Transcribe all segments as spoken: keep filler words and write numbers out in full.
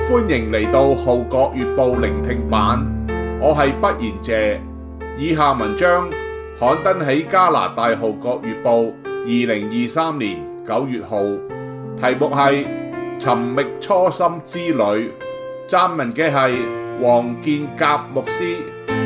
歡迎嚟到《號角月報》聆聽版，我係畢賢謝。以下文章刊登喺加拿大《號角月報》二零二三年九月號，題目係《尋覓初心之旅》，撰文嘅係黃建甲牧師。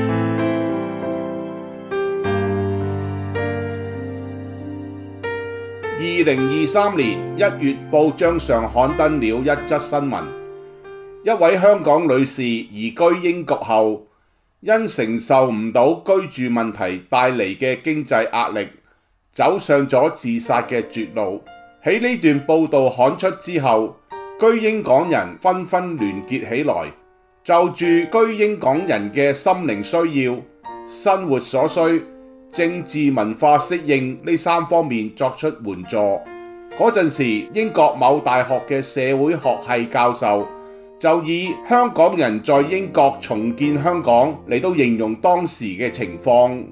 二零二三年一月，報章上刊登了一則新聞：一位香港女士移居英國後，因承受唔到居住問題帶嚟嘅經濟壓力，走上咗自殺嘅絕路。喺呢段報道刊出之後，居英港人紛紛聯結起來，就住居英港人嘅心靈需要、生活所需、政治文化適應呢三方面作出援助。嗰陣時，英國某大學嘅社會學系教授就以香港人在英國重建香港嚟到形容當時嘅情況。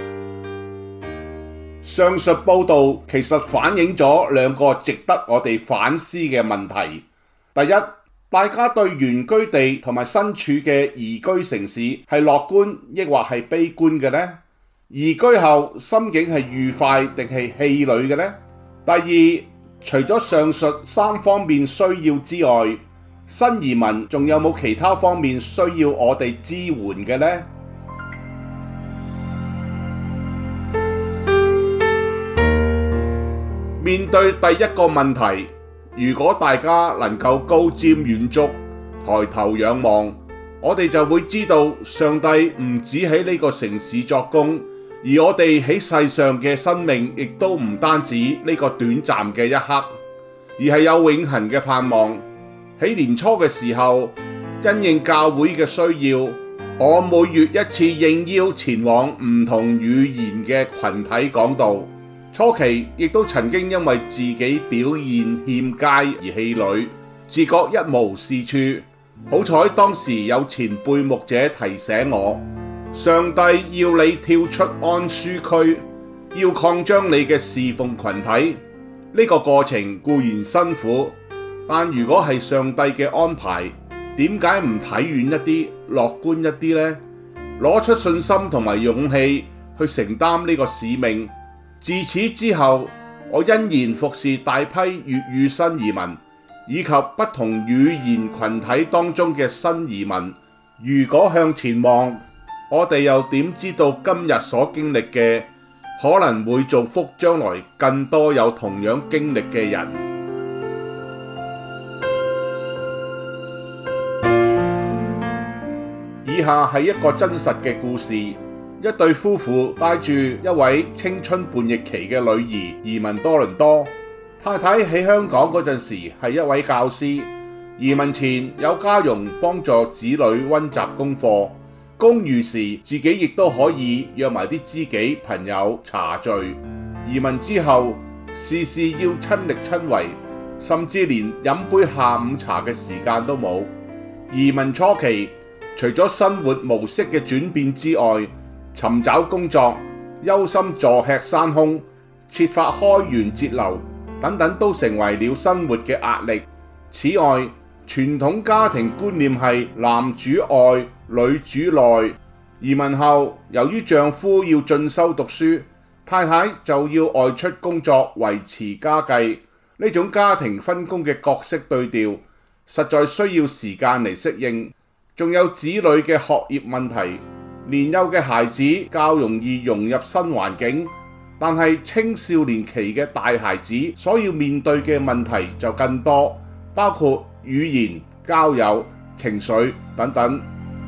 上述報導其實反映咗兩個值得我哋反思嘅問題。第一，大家對原居地同埋身處嘅移居城市係樂觀抑或係悲觀嘅呢？移居後心境係愉快定係氣餒嘅呢？第二，除咗上述三方面需要之外，新移民仲有冇其他方面需要我哋支援嘅呢？面對第一個問題，如果大家能夠高瞻遠矚、抬頭仰望，我哋就會知道上帝唔止喺呢個城市作工，而我哋喺世上嘅生命亦都唔單止呢個短暫嘅一刻，而係有永恆嘅盼望。喺年初嘅時候，因應教會嘅需要，我每月一次應邀前往唔同語言嘅群體講道。初期亦都曾經因為自己表現欠佳而氣餒，自覺一無是處。好彩當時有前輩牧者提醒我，上帝要你跳出安舒區，要擴張你嘅侍奉群體。呢個過程固然辛苦，但如果係上帝嘅安排，點解唔睇遠一啲、樂觀一啲呢？攞出信心同埋勇氣去承擔呢個使命。自此之後，我欣然服侍大批粵語新移民，以及不同語言群體當中嘅新移民。如果向前望，我哋又點知道今日所經歷嘅，可能會造福將來更多有同樣經歷嘅人。以下係一個真實嘅故事。一對夫婦帶住一位青春叛逆期嘅女兒移民多倫多。太太喺香港嗰陣時係一位教師，移民前有家傭幫助子女溫習功課，公餘時自己亦都可以約埋啲知己朋友茶聚。移民之後，事事要親力親為，甚至連飲杯下午茶嘅時間都冇。移民初期，除咗生活模式嘅轉變之外，尋找工作、憂心坐吃山空、設法開源節流等等都成為了生活嘅壓力。此外，傳統家庭觀念係男主外、女主內。移民後，由於丈夫要進修讀書，太太就要外出工作維持家計。呢種家庭分工嘅角色對調，實在需要時間嚟適應。仲有子女嘅學業問題。年幼嘅孩子較容易融入新環境，但係青少年期嘅大孩子所要面對嘅問題就更多，包括語言、交友、情緒等等。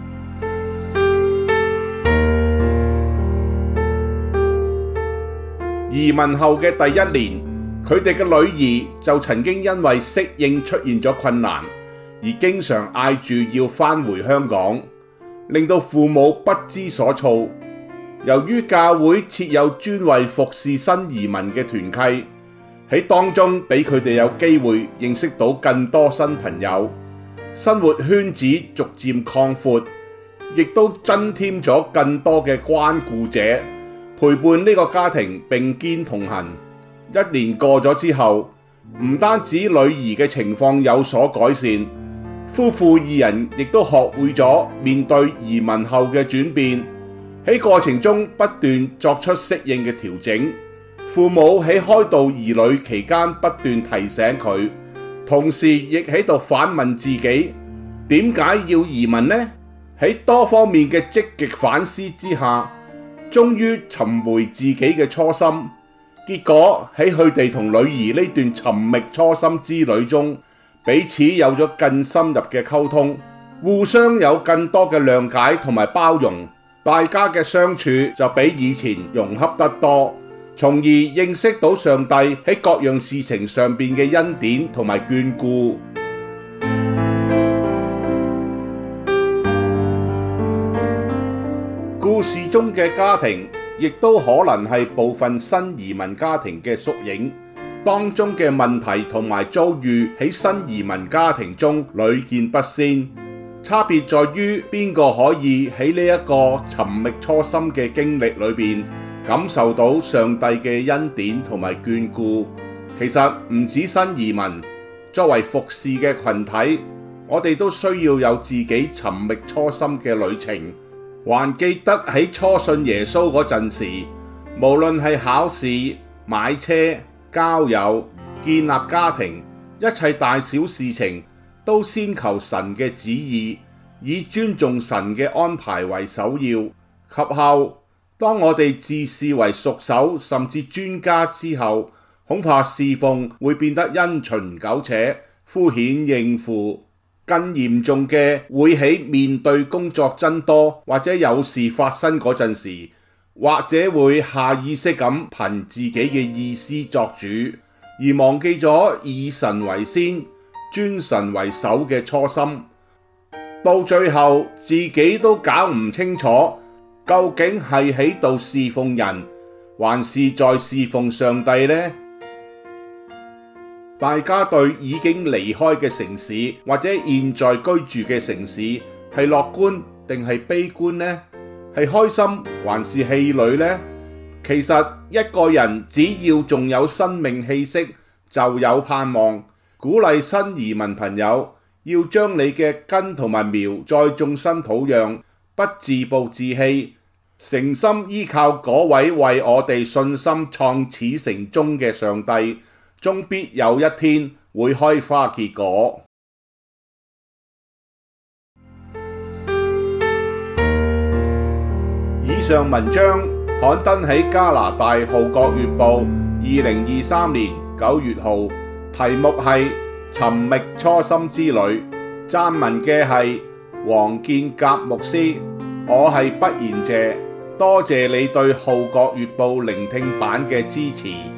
移民後嘅第一年，佢哋嘅女兒就曾經因為適應出現咗困難，而經常嗌住要返回香港，令到父母不知所措。由於教會設有專為服侍新移民嘅團契，喺當中俾佢哋有機會認識到更多新朋友，生活圈子逐漸擴闊，亦都增添咗更多嘅關顧者陪伴呢個家庭並肩同行。一年過咗之後，唔單止女兒嘅情況有所改善， 夫婦二人亦都學會咗面對移民後嘅轉變，喺過程中不斷作出適應嘅調整。父母喺開導兒女期間不斷提醒佢，同時亦喺度反問自己，點解要移民呢？喺多方面嘅積極反思之下，終於尋回自己嘅初心。結果喺佢哋同女兒呢段尋覓初心之旅中，彼此有咗更深入嘅溝通，互相有更多嘅諒解同埋包容，大家嘅相處就比以前融洽得多，從而認識到上帝喺各樣事情上邊嘅恩典同埋眷顧。故事中嘅家庭亦都可能係部分新移民家庭嘅縮影，當中嘅問題同埋遭遇喺新移民家庭中屢見不鮮，差別在於邊個可以喺呢一個尋覓初心嘅經歷裏邊感受到上帝嘅恩典同埋眷顧。其實唔止新移民，作為服侍嘅群體，我哋都需要有自己尋覓初心嘅旅程。還記得喺初信耶穌嗰陣時，無論係考試、買車、交友、建立家庭，一切大小事情都先求神嘅旨意，以尊重神嘅安排為首要。及後，當我哋自視為熟手甚至專家之後，恐怕侍奉會變得因循苟且、敷衍應付。更嚴重嘅會喺面對工作增多或者有事發生嗰陣時，或者會下意識咁憑自己嘅意思作主，而忘記咗以神為先、尊神為首嘅初心。到最後自己都搞唔清楚，究竟係喺度侍奉人，還是在侍奉上帝呢？大家對已經離開嘅城市或者現在居住嘅城市係樂觀定係悲觀呢？係開心還是氣餒呢？其實一個人只要仲有生命氣息，就有盼望。鼓勵新移民朋友要將你嘅根同埋苗再種新土壤，不自暴自棄，誠心依靠嗰位為我哋信心創始成終嘅上帝，終必有一天會開花結果。以上文章刊登喺加拿大《號角月報》二零二三年九月號，題目係尋覓初心之旅。撰文嘅係黃建甲牧師，我係畢賢謝，多謝你對《號角月報》聆聽版嘅支持。